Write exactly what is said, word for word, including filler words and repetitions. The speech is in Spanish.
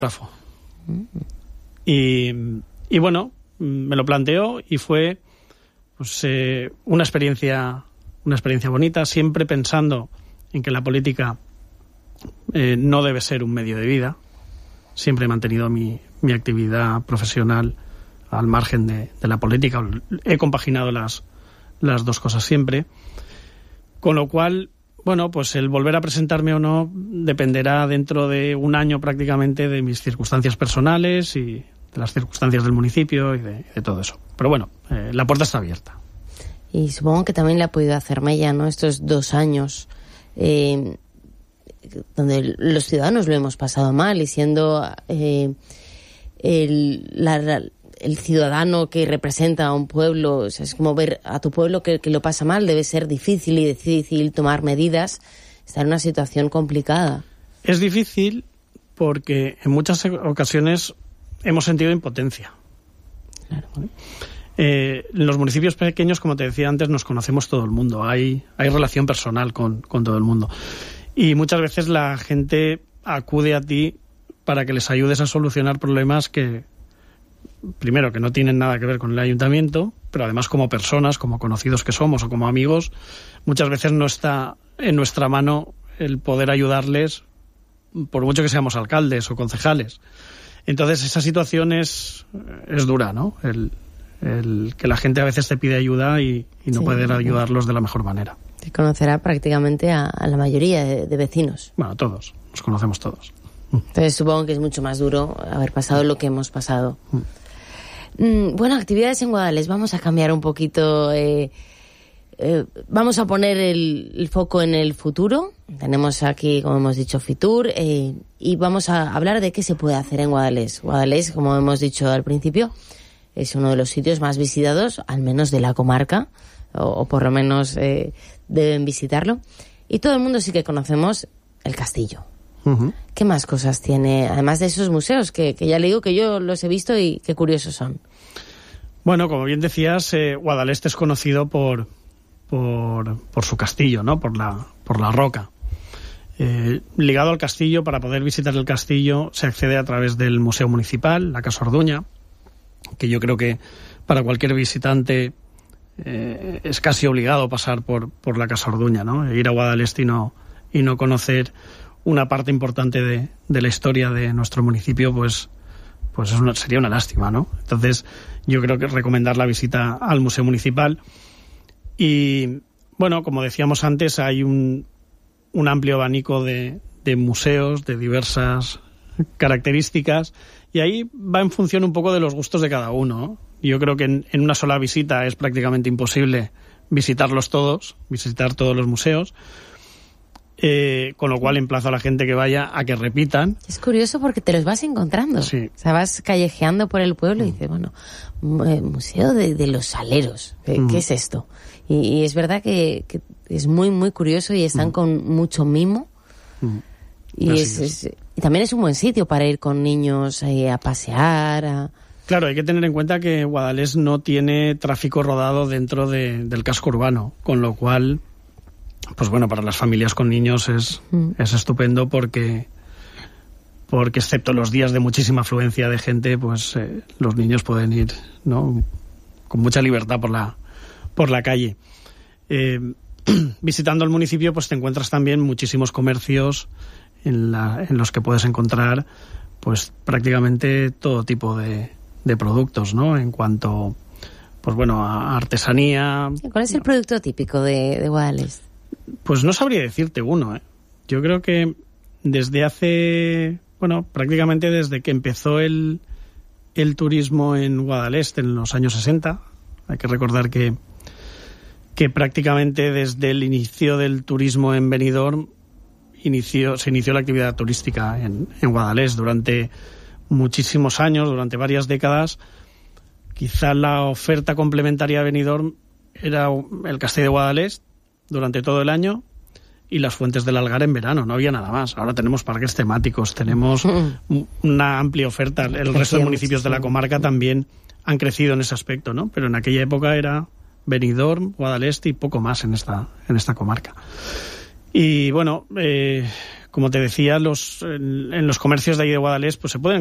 Y, y bueno, me lo planteó y fue pues, eh, una experiencia una experiencia bonita, siempre pensando en que la política eh, no debe ser un medio de vida. Siempre he mantenido mi, mi actividad profesional al margen de, de la política. He compaginado las, las dos cosas siempre. Con lo cual, bueno, pues el volver a presentarme o no dependerá dentro de un año prácticamente de mis circunstancias personales y de las circunstancias del municipio y de, de todo eso. Pero bueno, eh, la puerta está abierta. Y supongo que también le ha podido hacer mella, ¿no?, estos dos años eh, donde los ciudadanos lo hemos pasado mal y siendo eh, el, la, el ciudadano que representa a un pueblo, o sea, es como ver a tu pueblo que, que lo pasa mal, debe ser difícil y difícil tomar medidas, está en una situación complicada. Es difícil porque en muchas ocasiones hemos sentido impotencia. Claro. ¿Vale? Eh, en los municipios pequeños, como te decía antes, nos conocemos todo el mundo, hay, hay relación personal con, con todo el mundo. Y muchas veces la gente acude a ti para que les ayudes a solucionar problemas que, primero, que no tienen nada que ver con el ayuntamiento, pero además como personas, como conocidos que somos o como amigos, muchas veces no está en nuestra mano el poder ayudarles, por mucho que seamos alcaldes o concejales. Entonces esa situación es, es dura, ¿no? El, el que la gente a veces te pide ayuda y, y no sí, poder ayudarlos de la mejor manera. Te conocerá prácticamente a, a la mayoría de, de vecinos. Bueno, todos, nos conocemos todos. Entonces supongo que es mucho más duro haber pasado lo que hemos pasado. Mm, bueno, actividades en Guadalest. Vamos a cambiar un poquito. Eh, eh, vamos a poner el, el foco en el futuro. Tenemos aquí, como hemos dicho, Fitur. Eh, y vamos a hablar de qué se puede hacer en Guadalest. Guadalest, como hemos dicho al principio, es uno de los sitios más visitados, al menos de la comarca, o, o por lo menos eh, deben visitarlo. Y todo el mundo sí que conocemos el castillo. Uh-huh. ¿Qué más cosas tiene, además de esos museos, que, que ya le digo que yo los he visto y qué curiosos son? Bueno, como bien decías, eh, Guadalest es conocido por, por, por su castillo, ¿no? Por la, por la roca. Eh, ligado al castillo, para poder visitar el castillo, se accede a través del Museo Municipal, la Casa Orduña, que yo creo que para cualquier visitante eh, es casi obligado pasar por, por la Casa Orduña, ¿no? Ir a Guadalest y no, y no conocer una parte importante de, de la historia de nuestro municipio, pues, pues es una, sería una lástima, ¿no? Entonces, yo creo que recomendar la visita al Museo Municipal. Y, bueno, como decíamos antes, hay un, un amplio abanico de, de museos de diversas características, y ahí va en función un poco de los gustos de cada uno, ¿no? Yo creo que en, en una sola visita es prácticamente imposible visitarlos todos, visitar todos los museos. Eh, con lo cual emplazo a la gente que vaya a que repitan. Es curioso porque te los vas encontrando. Sí. O sea, vas callejeando por el pueblo y dices, bueno, Museo de, de los Saleros, ¿qué, mm. ¿qué es esto? Y, y es verdad que, que es muy, muy curioso y están mm. con mucho mimo. Mm. Y, es, es. Es, y también es un buen sitio para ir con niños eh, a pasear. A... Claro, hay que tener en cuenta que Guadalest no tiene tráfico rodado dentro de, del casco urbano, con lo cual, pues bueno, para las familias con niños es, mm. es estupendo porque, porque excepto los días de muchísima afluencia de gente, pues eh, los niños pueden ir, ¿no?, con mucha libertad por la, por la calle. Eh, visitando el municipio, pues te encuentras también muchísimos comercios en, la, en los que puedes encontrar pues prácticamente todo tipo de, de productos, ¿no? En cuanto, pues bueno, a artesanía. ¿Cuál es el producto típico de, de Guadalest? Pues no sabría decirte uno, ¿eh? Yo creo que desde hace, bueno, prácticamente desde que empezó el, el turismo en Guadalest en los años sesenta, hay que recordar que, que prácticamente desde el inicio del turismo en Benidorm inició, se inició la actividad turística en, en Guadalest durante muchísimos años, durante varias décadas. Quizá la oferta complementaria de Benidorm era el Castillo de Guadalest durante todo el año y las Fuentes del Algar en verano, no había nada más. Ahora tenemos parques temáticos, tenemos una amplia oferta. El resto de municipios de la comarca también han crecido en ese aspecto, ¿no? Pero en aquella época era Benidorm, Guadalest y poco más en esta, en esta comarca. Y bueno, eh, como te decía, los en, en los comercios de ahí de Guadalest pues se pueden